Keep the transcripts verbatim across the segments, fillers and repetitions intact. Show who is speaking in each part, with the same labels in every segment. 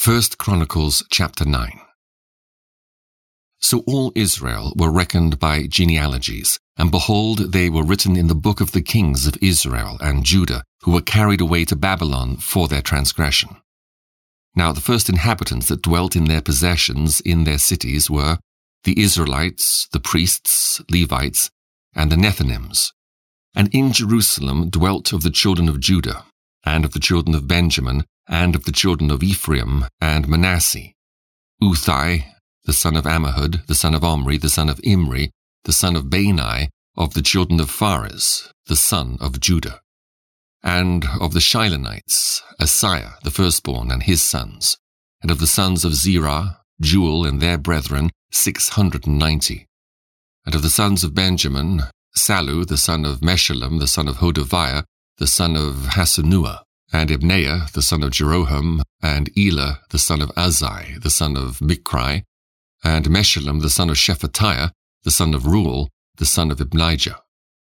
Speaker 1: First Chronicles chapter nine. So all Israel were reckoned by genealogies, and behold, they were written in the book of the kings of Israel and Judah, who were carried away to Babylon for their transgression. Now the first inhabitants that dwelt in their possessions in their cities were the Israelites, the priests, Levites, and the Nethinims. And in Jerusalem dwelt of the children of Judah, and of the children of Benjamin, and of the children of Ephraim and Manasseh, Uthai, the son of Ammihud, the son of Omri, the son of Imri, the son of Bani, of the children of Pharez, the son of Judah, and of the Shilonites, Asaiah, the firstborn, and his sons, and of the sons of Zerah, Jewel and their brethren, six hundred and ninety, and of the sons of Benjamin, Sallu, the son of Meshullam, the son of Hodaviah, the son of Hasenuah, and Ibneiah, the son of Jeroham, and Elah, the son of Azai, the son of Michri, and Meshullam, the son of Shephatiah, the son of Ruel, the son of Ibnijah.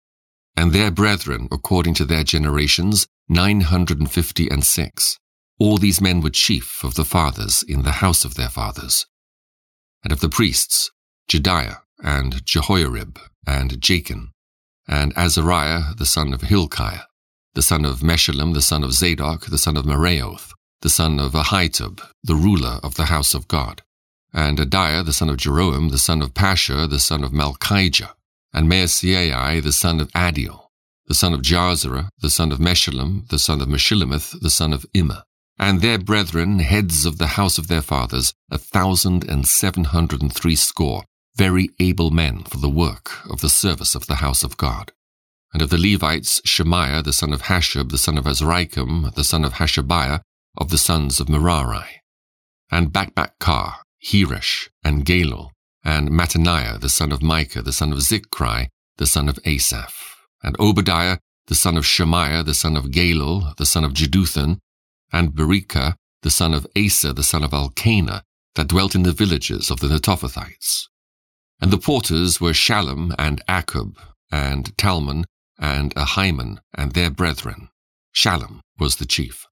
Speaker 1: And their brethren, according to their generations, nine hundred and fifty and six. All these men were chief of the fathers in the house of their fathers. And of the priests, Jediah, and Jehoiarib, and Jachin, and Azariah, the son of Hilkiah, the son of Meshullam, the son of Zadok, the son of Meraioth, the son of Ahitub, the ruler of the house of God, and Adiah, the son of Jeroham, the son of Pashur, the son of Malchijah, and Maaseiah, the son of Adiel, the son of Jahzerah, the son of Meshullam, the son of Meshillemith, the son of Immer, and their brethren, heads of the house of their fathers, a thousand and seven hundred and three score, very able men for the work of the service of the house of God. And of the Levites, Shemaiah, the son of Hashub, the son of Azrikam, the son of Hashabiah, of the sons of Merari, and Bakbakkar, Heresh, and Galal, and Mattaniah, the son of Micah, the son of Zichri, the son of Asaph, and Obadiah, the son of Shemaiah, the son of Galal, the son of Jeduthun, and Berekah, the son of Asa, the son of Elkanah, that dwelt in the villages of the Netophathites. And the porters were Shallum, and Akub, and Talmon, and Ahiman, and their brethren. Shallum was the chief,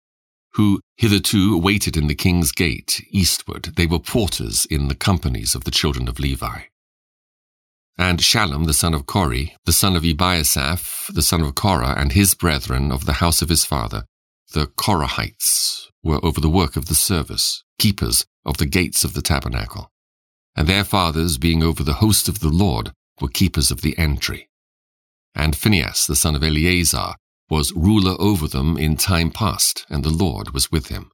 Speaker 1: who hitherto waited in the king's gate eastward. They were porters in the companies of the children of Levi. And Shallum, the son of Kori, the son of Ebiasaph, the son of Korah, and his brethren of the house of his father, the Korahites, were over the work of the service, keepers of the gates of the tabernacle. And their fathers, being over the host of the Lord, were keepers of the entry. And Phinehas, the son of Eleazar, was ruler over them in time past, and the Lord was with him.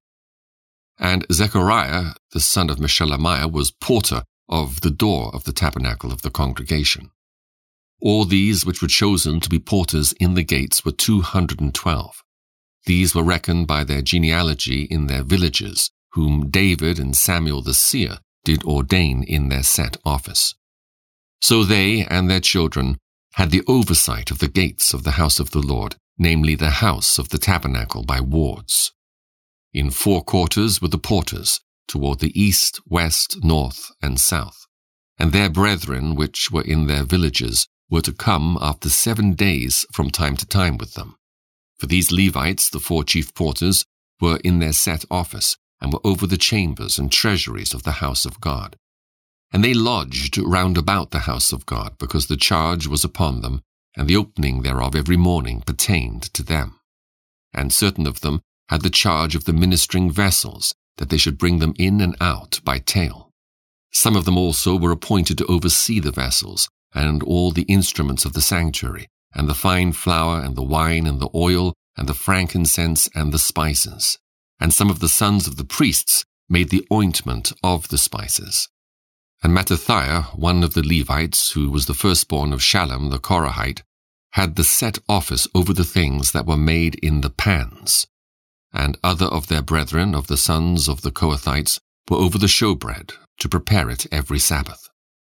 Speaker 1: And Zechariah, the son of Meshelemiah, was porter of the door of the tabernacle of the congregation. All these which were chosen to be porters in the gates were two hundred and twelve. These were reckoned by their genealogy in their villages, whom David and Samuel the seer did ordain in their set office. So they and their children had the oversight of the gates of the house of the Lord, namely the house of the tabernacle by wards. In four quarters were the porters, toward the east, west, north, and south. And their brethren, which were in their villages, were to come after seven days from time to time with them. For these Levites, the four chief porters, were in their set office, and were over the chambers and treasuries of the house of God. And they lodged round about the house of God, because the charge was upon them, and the opening thereof every morning pertained to them. And certain of them had the charge of the ministering vessels, that they should bring them in and out by tale. Some of them also were appointed to oversee the vessels, and all the instruments of the sanctuary, and the fine flour, and the wine, and the oil, and the frankincense, and the spices. And some of the sons of the priests made the ointment of the spices. And Mattathiah, one of the Levites, who was the firstborn of Shallum the Korahite, had the set office over the things that were made in the pans. And other of their brethren of the sons of the Kohathites were over the showbread, to prepare it every Sabbath.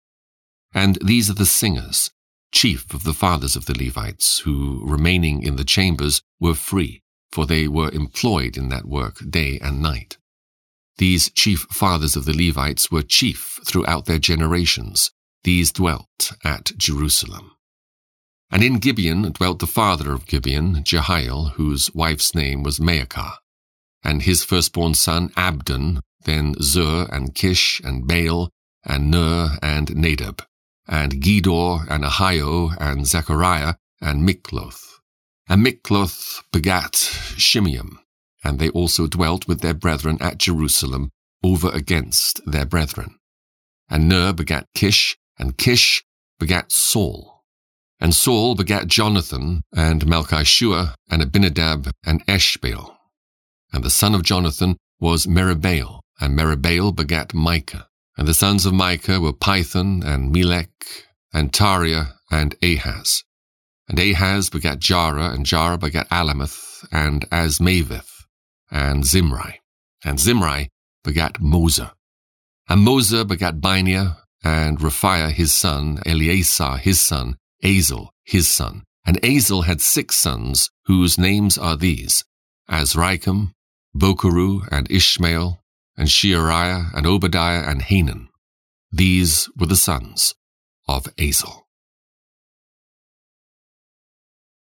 Speaker 1: And these are the singers, chief of the fathers of the Levites, who, remaining in the chambers, were free, for they were employed in that work day and night. These chief fathers of the Levites were chief throughout their generations. These dwelt at Jerusalem. And in Gibeon dwelt the father of Gibeon, Jehiel, whose wife's name was Maacah. and his firstborn son Abdon, then Zur, and Kish, and Baal, and Ner, and Nadab, and Gedor, and Ahio, and Zechariah, and Mikloth. And Mikloth begat Shimeam, and they also dwelt with their brethren at Jerusalem, over against their brethren. And Ner begat Kish, and Kish begat Saul. And Saul begat Jonathan, and Malchishua, and Abinadab, and Eshbaal. And the son of Jonathan was Meribaal, and Meribaal begat Micah. And the sons of Micah were Python, and Melech, and Tariah, and Ahaz. And Ahaz begat Jarah, and Jarah begat Alameth, and Asmaveth, and Zimri. And Zimri begat Moser. And Moser begat Bineah, and Raphiah his son, Eleazar his son, Azel his son. And Azel had six sons, whose names are these: Azrikam, Bokeru, and Ishmael, and Sheariah, and Obadiah, and Hanan. These were the sons of Azel.